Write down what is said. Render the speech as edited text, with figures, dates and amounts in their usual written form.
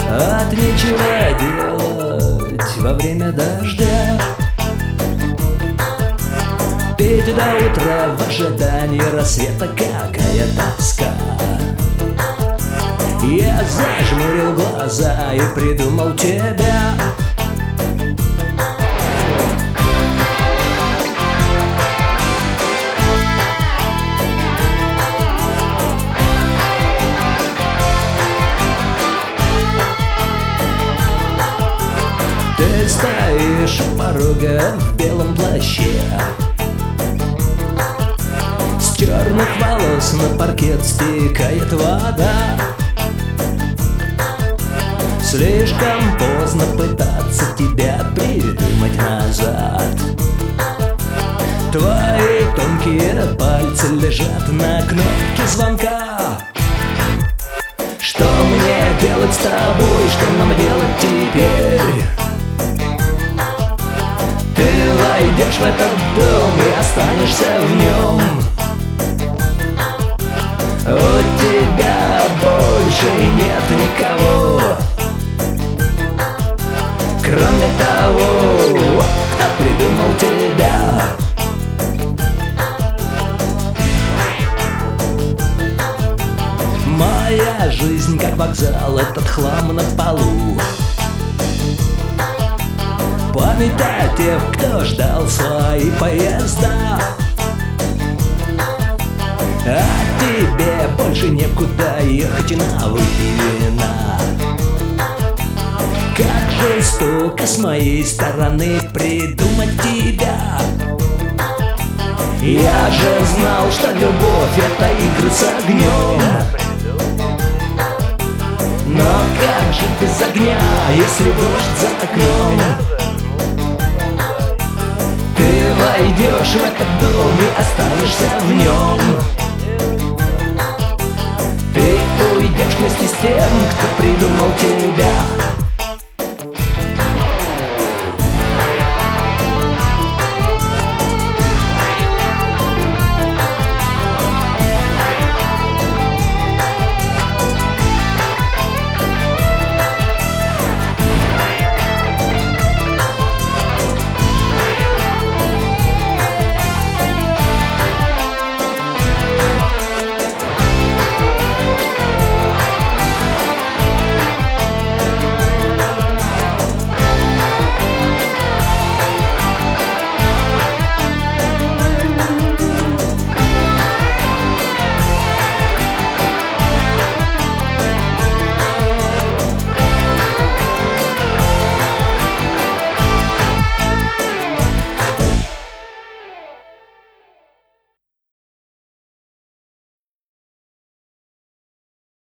от нечего делать во время дождя. Петь до утра в ожидании рассвета, какая тоска. Я зажмурил глаза и придумал тебя. Ты стоишь у порога в белом плаще, с черных волос на паркет стекает вода. Слишком поздно пытаться тебя придумать назад. Твои тонкие пальцы лежат на кнопке звонка. Что мне делать с тобой, что нам делать теперь? Ты войдешь в этот дом и останешься в нем. У тебя больше нет никого, кроме того, кто придумал тебя. Моя жизнь как вокзал, этот хлам на полу. Память о тех, кто ждал свои поезда. А тебе больше некуда ехать на вина. Как жестоко с моей стороны придумать тебя. Я же знал, что любовь — это игры с огнем. Но как же без огня, если дождь за окном? Ты войдешь в этот дом и останешься в нем. Ты уйдешь вместе с тем, кто придумал тебя.